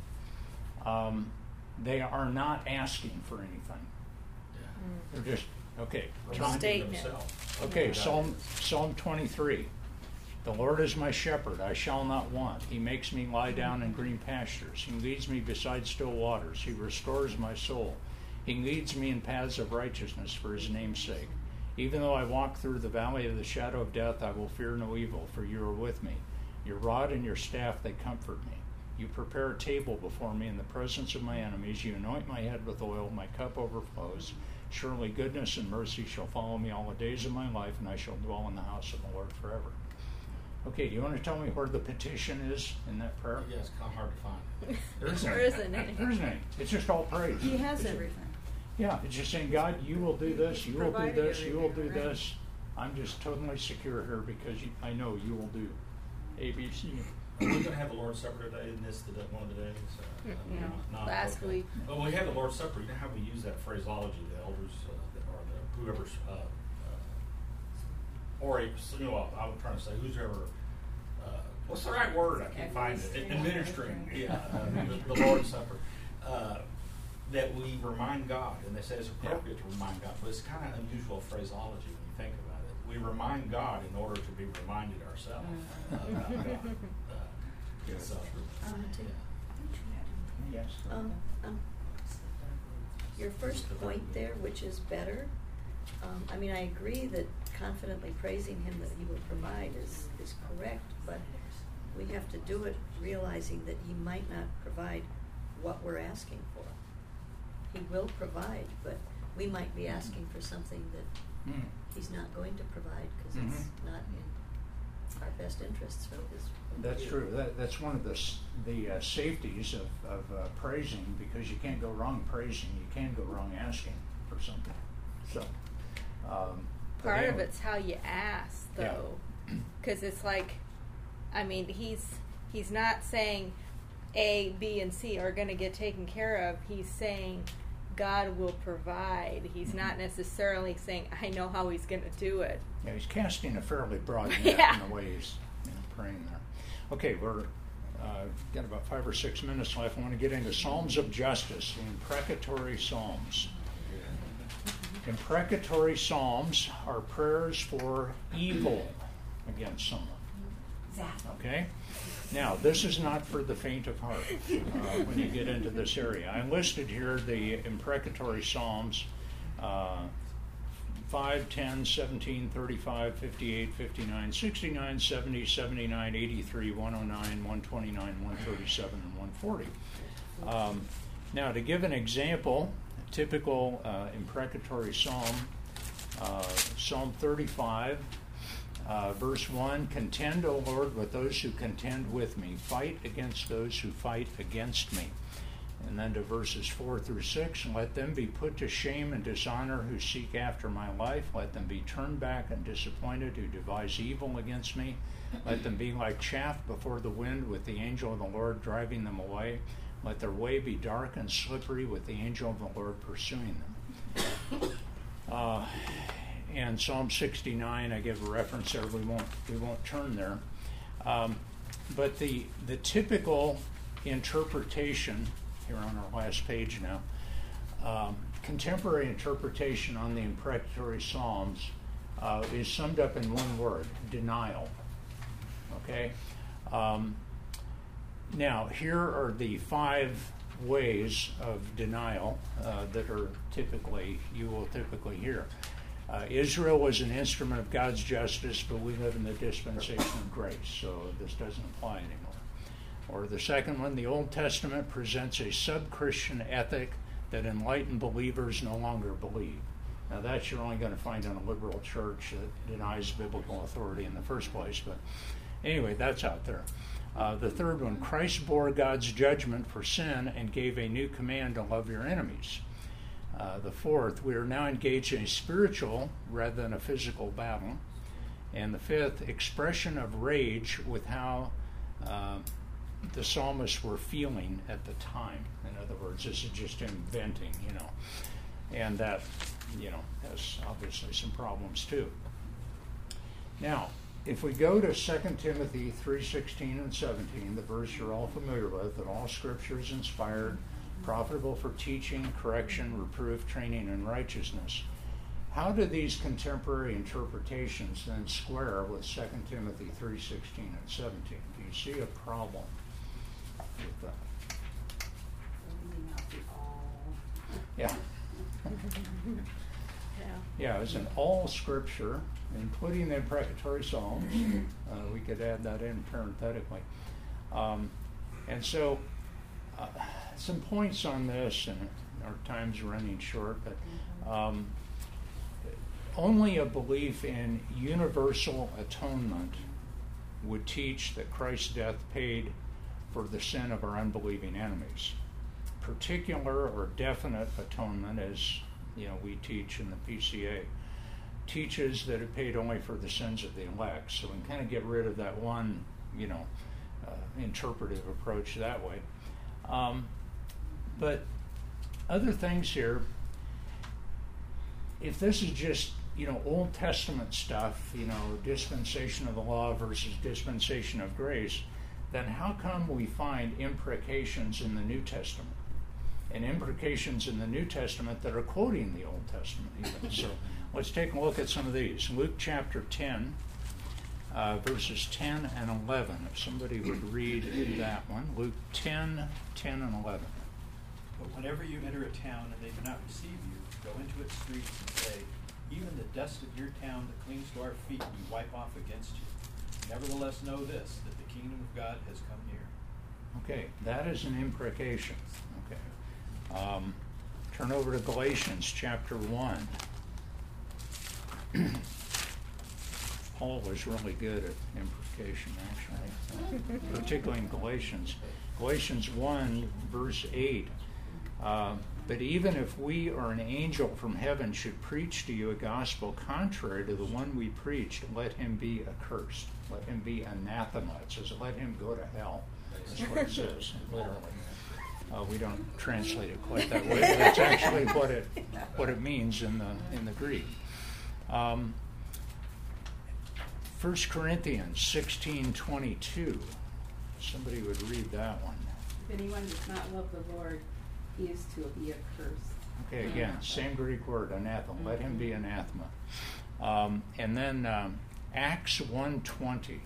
[SPEAKER 2] um, they are not asking for anything. They're just, okay.
[SPEAKER 6] Reminding
[SPEAKER 7] Statement.
[SPEAKER 6] themselves.
[SPEAKER 2] Okay, Psalm, Psalm twenty-three. The Lord is my shepherd, I shall not want. He makes me lie down in green pastures. He leads me beside still waters. He restores my soul. He leads me in paths of righteousness for His name's sake. Even though I walk through the valley of the shadow of death, I will fear no evil, for you are with me. Your rod and your staff, they comfort me. You prepare a table before me in the presence of my enemies. You anoint my head with oil. My cup overflows. Surely goodness and mercy shall follow me all the days of my life, and I shall dwell in the house of the Lord forever. Okay, do you want to tell me where the petition is in that prayer?
[SPEAKER 6] Yeah, it's kind of hard to find.
[SPEAKER 2] There isn't
[SPEAKER 7] There
[SPEAKER 2] any.
[SPEAKER 7] isn't any.
[SPEAKER 2] There isn't any. It's just all praise.
[SPEAKER 12] He has
[SPEAKER 2] It's-
[SPEAKER 12] everything.
[SPEAKER 2] Yeah, it's just saying, God, you will do this, you will do
[SPEAKER 12] Provided
[SPEAKER 2] this, you will do
[SPEAKER 12] everything, right?
[SPEAKER 2] this. I'm just totally secure here because you, I know you will do A, B, C.
[SPEAKER 6] Are we going to have the Lord's Supper today? Isn't this the, one of the days? Uh,
[SPEAKER 7] Mm-mm.
[SPEAKER 6] not-
[SPEAKER 7] Last
[SPEAKER 6] okay.
[SPEAKER 7] week.
[SPEAKER 6] Well, when we have the Lord's Supper, you know how we use that phraseology, the elders, uh, or the, whoever's, uh, uh, or, you know, I'm trying to say, who's ever, uh, what's the right word? I can't find it. Administering, yeah, uh, the, the Lord's Supper. Uh, that we remind God, and they say it's appropriate to remind God, but it's kind of unusual phraseology when you think about it. We remind God in order to be reminded ourselves uh, about God. Uh, so,
[SPEAKER 12] Um,
[SPEAKER 6] yeah.
[SPEAKER 2] Yes.
[SPEAKER 12] Um, um, your first point there, which is better, um, I mean, I agree that confidently praising him that he will provide is, is correct, but we have to do it realizing that he might not provide what we're asking for. He will provide, but we might be asking for something that
[SPEAKER 2] Mm.
[SPEAKER 12] he's not going to provide because it's
[SPEAKER 2] Mhm.
[SPEAKER 12] not in our best interests for his.
[SPEAKER 2] That's true. That, that's one of the s- the uh, safeties of, of uh, praising, because you can't go wrong praising. You can go wrong asking for something. So, um, but
[SPEAKER 7] Part of
[SPEAKER 2] anyway.
[SPEAKER 7] it's how you ask,
[SPEAKER 2] Yeah.
[SPEAKER 7] though, because it's like, I mean, he's he's not saying A, B, and C are going to get taken care of. He's saying God will provide. He's not necessarily saying, I know how he's going to do it.
[SPEAKER 2] Yeah, he's casting a fairly broad net
[SPEAKER 7] Yeah.
[SPEAKER 2] in the way he's you know, praying there. Okay, we're uh, got about five or six minutes left. I want to get into Psalms of Justice, the imprecatory Psalms. Imprecatory Psalms are prayers for evil against someone. Okay? Now, this is not for the faint of heart uh, when you get into this area. I listed here the imprecatory Psalms uh, five, ten, seventeen, thirty-five, fifty-eight, fifty-nine, sixty-nine, seventy, seventy-nine, eighty-three, one oh nine, one twenty-nine, one thirty-seven, and one forty. Um, now, to give an example, a typical uh, imprecatory psalm, uh, Psalm thirty-five, uh, verse one, contend, O Lord, with those who contend with me. Fight against those who fight against me. And then to verses four through six, let them be put to shame and dishonor who seek after my life. Let them be turned back and disappointed who devise evil against me. Let them be like chaff before the wind, with the angel of the Lord driving them away. Let their way be dark and slippery, with the angel of the Lord pursuing them. Uh, and Psalm sixty-nine, I give a reference there. We won't we won't turn there. Um, but the the typical interpretation here on our last page now, um, contemporary interpretation on the imprecatory Psalms uh, is summed up in one word: denial. Okay. Um, now, here are the five ways of denial uh, that are typically, you will typically hear. Uh, Israel was an instrument of God's justice, but we live in the dispensation of grace, so this doesn't apply anymore. Or the second one, the Old Testament presents a sub-Christian ethic that enlightened believers no longer believe. Now, that you're only going to find in a liberal church that denies biblical authority in the first place, but anyway, that's out there. Uh, the third one, Christ bore God's judgment for sin and gave a new command to love your enemies. Uh, the fourth, we are now engaged in a spiritual rather than a physical battle. And the fifth, expression of rage with how uh, the psalmists were feeling at the time. In other words, this is just inventing, you know. And that, you know, has obviously some problems too. Now, if we go to Second Timothy three sixteen and seventeen, the verse you're all familiar with, that all Scripture is inspired, profitable for teaching, correction, reproof, training in righteousness. How do these contemporary interpretations then square with Second Timothy three sixteen and seventeen? Do you see a problem with that? Yeah. Yeah, it's in all Scripture, including the imprecatory Psalms. Uh, we could add that in parenthetically. Um, and so, uh, some points on this, and our time's running short, but um, only a belief in universal atonement would teach that Christ's death paid for the sin of our unbelieving enemies. Particular or definite atonement, as you know, we teach in the P C A, teaches that it paid only for the sins of the elect. So we can kind of get rid of that one, you know, uh, interpretive approach that way. Um, but other things here, if this is just you know, Old Testament stuff, you know, dispensation of the law versus dispensation of grace, then how come we find imprecations in the New Testament? And imprecations in the New Testament that are quoting the Old Testament even. So let's take a look at some of these. Luke chapter ten, uh, verses ten and eleven. If somebody would read that one. Luke ten, ten and eleven.
[SPEAKER 11] But whenever you enter a town and they do not receive you, go into its streets and say, even the dust of your town that clings to our feet we wipe off against you. Nevertheless know this, that the kingdom of God has come near.
[SPEAKER 2] Okay, that is an imprecation. Okay. Um, turn over to Galatians chapter one. Paul was really good at imprecation, actually, particularly in Galatians. Galatians one, verse eight. Uh, but even if we or an angel from heaven should preach to you a gospel contrary to the one we preached, let him be accursed. Let him be anathema. It says, let him go to hell. That's what it says, literally. Uh, we don't translate it quite that way, but that's actually what it what it means in the in the Greek. Um, First Corinthians sixteen twenty-two. Somebody would read that one.
[SPEAKER 4] If anyone does not love the Lord, he is to be accursed.
[SPEAKER 2] Okay, again, same Greek word, anathema. Mm-hmm. Let him be anathema. Um, and then um, Acts one twenty.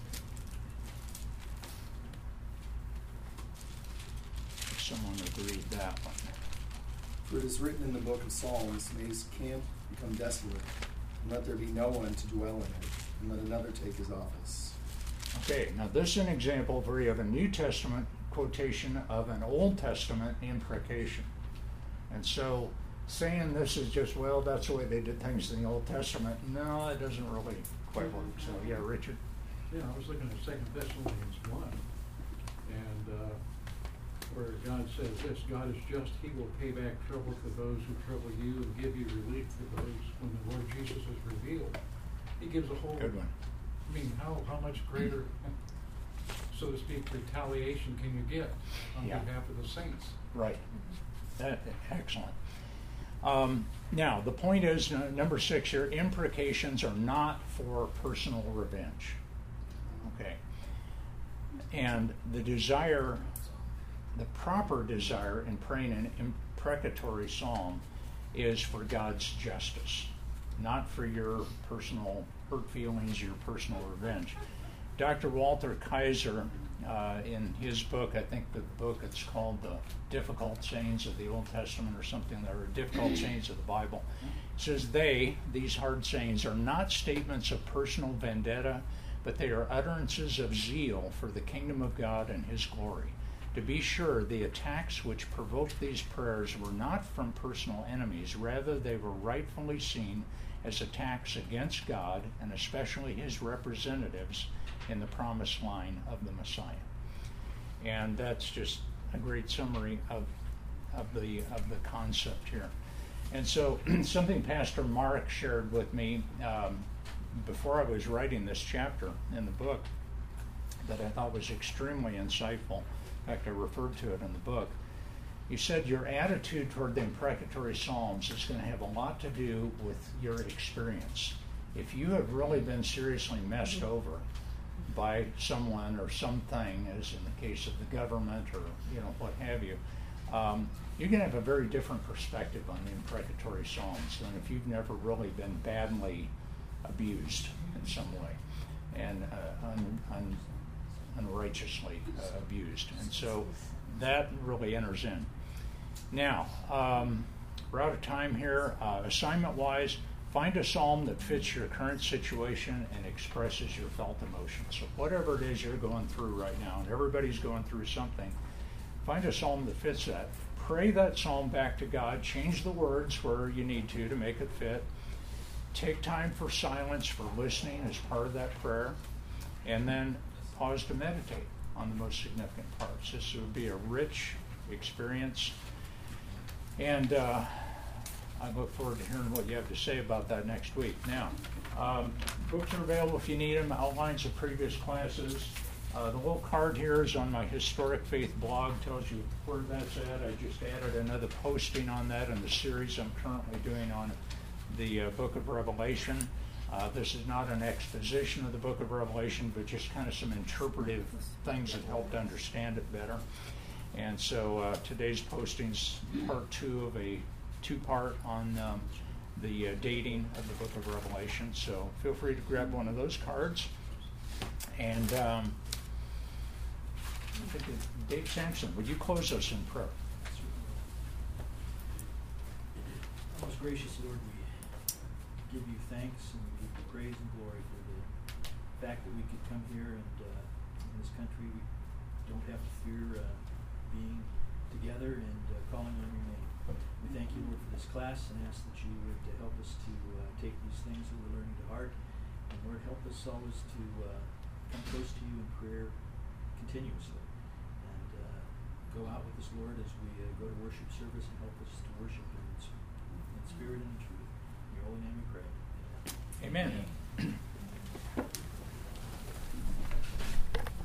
[SPEAKER 2] If someone would read that one.
[SPEAKER 1] For it is written in the book of Psalms, may his camp become desolate, and let there be no one to dwell in it, and let another take his office.
[SPEAKER 2] Okay, now this is an example where you have a New Testament quotation of an Old Testament imprecation. And so saying this is just, well, that's the way they did things in the Old Testament, no, it doesn't really quite work. So, yeah, Richard?
[SPEAKER 5] Yeah, I was looking at Second Thessalonians one, and uh, where God says this, God is just, he will pay back trouble to those who trouble you and give you relief to those when the Lord Jesus is revealed. He gives a whole...
[SPEAKER 2] Good one.
[SPEAKER 5] I mean, how, how much greater, so to speak, retaliation can you get on
[SPEAKER 2] yeah.
[SPEAKER 5] behalf of the saints?
[SPEAKER 2] Right. That, excellent. Um, now, the point is, uh, number six here, imprecations are not for personal revenge. Okay. And the desire, the proper desire in praying an imprecatory psalm is for God's justice, not for your personal hurt feelings, your personal revenge. Doctor Walter Kaiser, uh, in his book, I think the book it's called The Difficult Sayings of the Old Testament or something, or Difficult Sayings of the Bible, says they, these hard sayings, are not statements of personal vendetta, but they are utterances of zeal for the kingdom of God and his glory. To be sure, the attacks which provoked these prayers were not from personal enemies, rather they were rightfully seen as attacks against God and especially his representatives in the promised line of the Messiah. And that's just a great summary of of the of the concept here. And so something Pastor Mark shared with me um, before I was writing this chapter in the book that I thought was extremely insightful. In fact, I referred to it in the book. He said your attitude toward the imprecatory psalms is going to have a lot to do with your experience. If you have really been seriously messed over by someone or something, as in the case of the government or you know what have you, um, you're going to have a very different perspective on the imprecatory psalms than if you've never really been badly abused in some way and uh, un, un, unrighteously uh, abused. And so that really enters in. Now, um, we're out of time here. Uh, assignment-wise, find a psalm that fits your current situation and expresses your felt emotions. So whatever it is you're going through right now, and everybody's going through something, find a psalm that fits that. Pray that psalm back to God. Change the words where you need to to make it fit. Take time for silence, for listening as part of that prayer. And then pause to meditate on the most significant parts. This would be a rich experience. And uh, I look forward to hearing what you have to say about that next week. Now, um, books are available if you need them, outlines of previous classes. Uh, the little card here is on my Historic Faith blog, tells you where that's at. I just added another posting on that in the series I'm currently doing on the uh, book of Revelation. Uh, this is not an exposition of the book of Revelation, but just kind of some interpretive things that help to understand it better. And so uh, today's posting's part two of a two-part on um, the uh, dating of the book of Revelation. So feel free to grab one of those cards. And um, Dave Sampson, would you close us in prayer?
[SPEAKER 11] Most gracious Lord, we give you thanks and we give you praise and glory for the fact that we could come here and uh, in this country we don't have to fear uh, being together and uh, calling on your name. We thank you, Lord, for this class and ask that you would uh, help us to uh, take these things that we're learning to heart. And Lord, help us always to uh, come close to you in prayer continuously. And uh, go out with us, Lord, as we uh, go to worship service and help us to worship in, in spirit and in truth. In your holy name we pray. Amen.
[SPEAKER 2] Amen.